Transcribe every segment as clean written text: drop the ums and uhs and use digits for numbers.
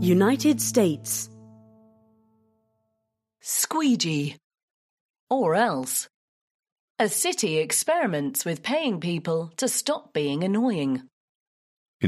United States. Squeegee. Or else. A city experiments with paying people to stop being annoying. In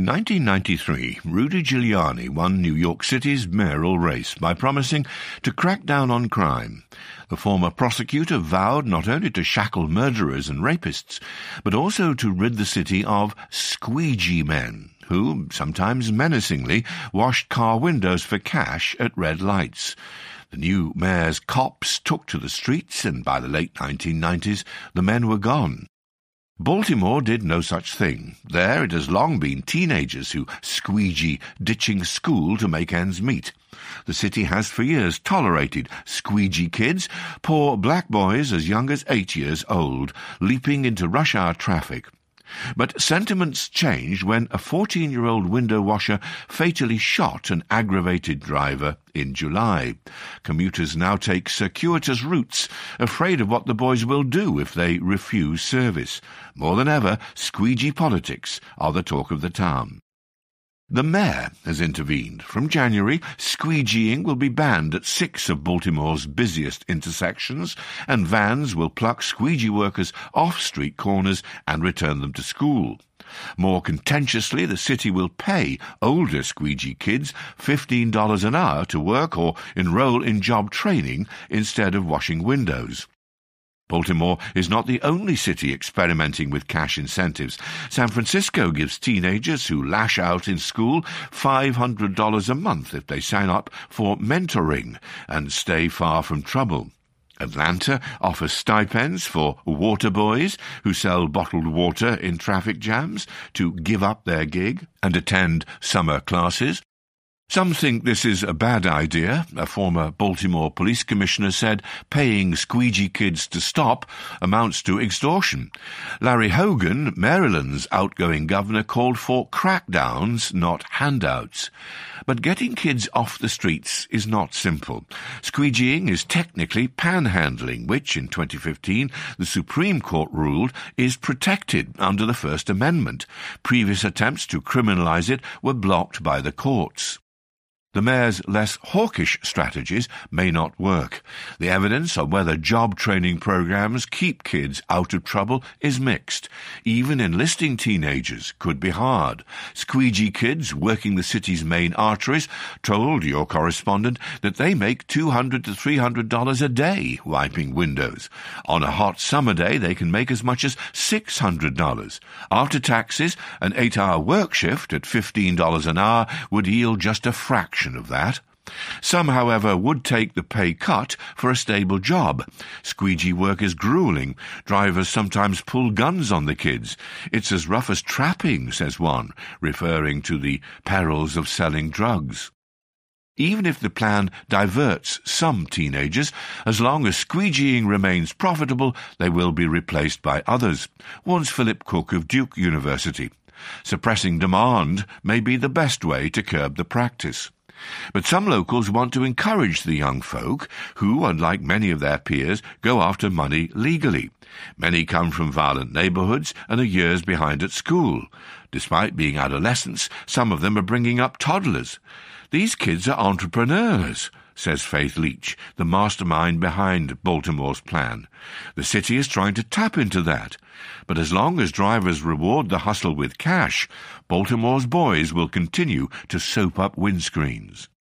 1993, Rudy Giuliani won New York City's mayoral race by promising to crack down on crime. The former prosecutor vowed not only to shackle murderers and rapists, but also to rid the city of squeegee men, who, sometimes menacingly, washed car windows for cash at red lights. The new mayor's cops took to the streets, and by the late 1990s, the men were gone. Baltimore did no such thing. There it has long been teenagers who squeegee, ditching school to make ends meet. The city has for years tolerated squeegee kids, poor black boys as young as 8 years old, leaping into rush-hour traffic. But sentiments changed when a 14-year-old window washer fatally shot an aggravated driver in July. Commuters now take circuitous routes, afraid of what the boys will do if they refuse service. More than ever, squeegee politics are the talk of the town. The mayor has intervened. From January, squeegeeing will be banned at 6 of Baltimore's busiest intersections, and vans will pluck squeegee workers off street corners and return them to school. More contentiously, the city will pay older squeegee kids $15 an hour to work or enroll in job training instead of washing windows. Baltimore is not the only city experimenting with cash incentives. San Francisco gives teenagers who lash out in school $500 a month if they sign up for mentoring and stay far from trouble. Atlanta offers stipends for water boys who sell bottled water in traffic jams to give up their gig and attend summer classes. Some think this is a bad idea. A former Baltimore police commissioner said paying squeegee kids to stop amounts to extortion. Larry Hogan, Maryland's outgoing governor, called for crackdowns, not handouts. But getting kids off the streets is not simple. Squeegeeing is technically panhandling, which in 2015 the Supreme Court ruled is protected under the First Amendment. Previous attempts to criminalize it were blocked by the courts. The mayor's less hawkish strategies may not work. The evidence on whether job training programs keep kids out of trouble is mixed. Even enlisting teenagers could be hard. Squeegee kids working the city's main arteries told your correspondent that they make $200 to $300 a day wiping windows. On a hot summer day, they can make as much as $600. After taxes, an 8-hour work shift at $15 an hour would yield just a fraction of that. Some, however, would take the pay cut for a stable job. Squeegee work is grueling. Drivers sometimes pull guns on the kids. It's as rough as trapping, says one, referring to the perils of selling drugs. Even if the plan diverts some teenagers, as long as squeegeeing remains profitable, they will be replaced by others, warns Philip Cook of Duke University. Suppressing demand may be the best way to curb the practice. But some locals want to encourage the young folk who, unlike many of their peers, go after money legally. Many come from violent neighborhoods and are years behind at school. Despite being adolescents, some of them are bringing up toddlers. These kids are entrepreneurs, says Faith Leach, the mastermind behind Baltimore's plan. The city is trying to tap into that. But as long as drivers reward the hustle with cash, Baltimore's boys will continue to soap up windscreens.